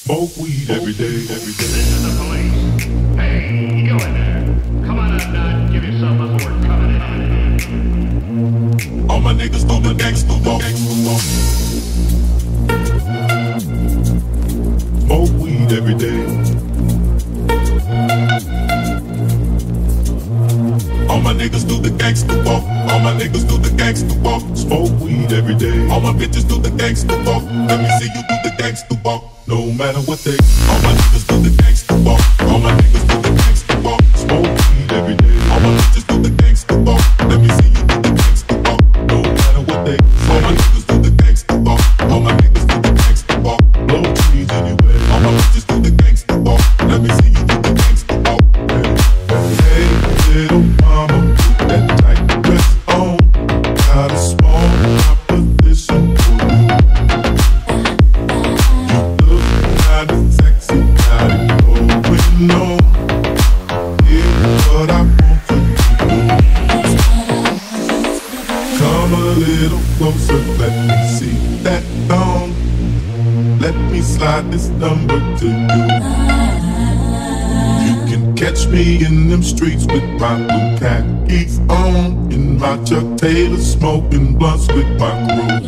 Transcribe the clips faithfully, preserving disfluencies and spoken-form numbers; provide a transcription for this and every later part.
Smoke weed every day, every day. This is the police. Hey, you in there. Come on outside, give yourself up. We're coming in. All my niggas do the gangsta walk. Smoke weed every day. All my niggas do the gangsta walk. All my niggas do the gangsta walk. Smoke weed every day. All my bitches do the gangsta walk. Let me see you do the gangsta walk. No matter what they. All my niggas do the gangsta walk. All my niggas do the gangsta walk. Smoke weed every day. All my bitches do the gangsta walk. Let me see you do the gangsta walk. No matter what they. All my niggas do the gangsta walk. All my niggas do the gangsta walk. Blow trees anyway. All my bitches do the gangsta walk. Let me see you do the gangsta walk. Hey, hey, little mama, put that tight dress on. Got a small proposition for you. You look kinda sexy, got it going on. Here's what I want you to do. Come a little closer, let me see that thong. Let me slide this number to you. You can catch me in them streets with my blue khakis on, in my Chuck Taylor, smoking blunts with my crew.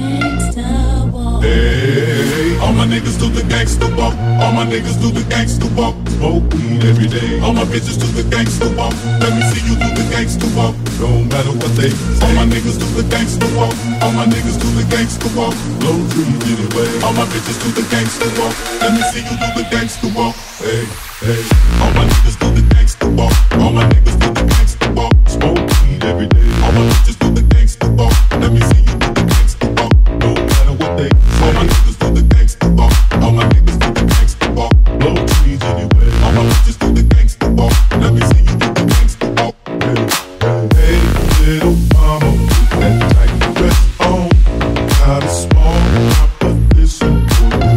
Hey, all my niggas do the gangsta walk. All my niggas do the gangsta walk. Smoke weed every day. All my bitches do the gangsta walk. Let me see you do the gangsta walk. No matter what they say. All my niggas do the gangsta walk. All my niggas do the gangsta walk. Blow trees anyway. All my bitches do the gangsta walk. Let me see you do the gangsta walk. Hey, hey. All my niggas do the gangsta walk. All my niggas do the gangsta walk. Smoke weed every day. All my bitches do the gangsta walk. Let me see you do the gangsta walk. No matter what they say. All my niggas do the gangsta walk. All my niggas do the gangsta walk. Blow trees anyway. All my bitches do the gangsta walk. Let me see you do the gangsta walk. Hey, hey, hey, little mama, put that tight dress on. Got a small proposition for you.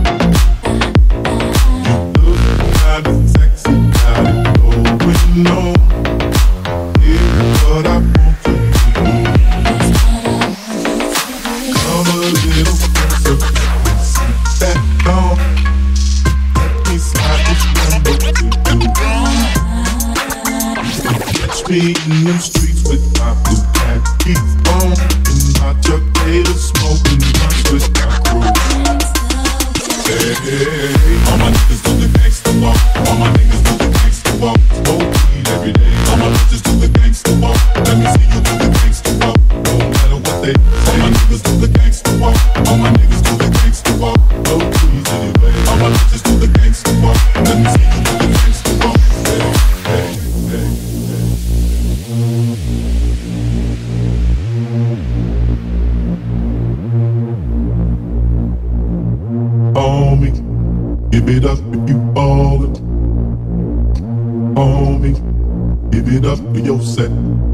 You look kinda sexy, got it going on. Here's what I want you to do. Come a little closer, let me see that thong. Let me slide this number to you. Catch me in them streets with my blue khakis on, in my Chuck Taylor, smoking blunts with my crew. Hey, hey, hey. All my niggas do the gangsta walk. All my niggas do the gangsta walk. Smoke weed every day. All my bitches do the gangsta walk. Let me see you do the gangsta walk. No matter what they say. All my niggas do the gangsta walk. All my niggas do the gangsta walk. No trees anyway. All my bitches do the gangsta walk. Let me see you do the gangsta walk. Hey, hey, hey, hey. Homie, give it up if you ballin'. Homie, give it up for your set.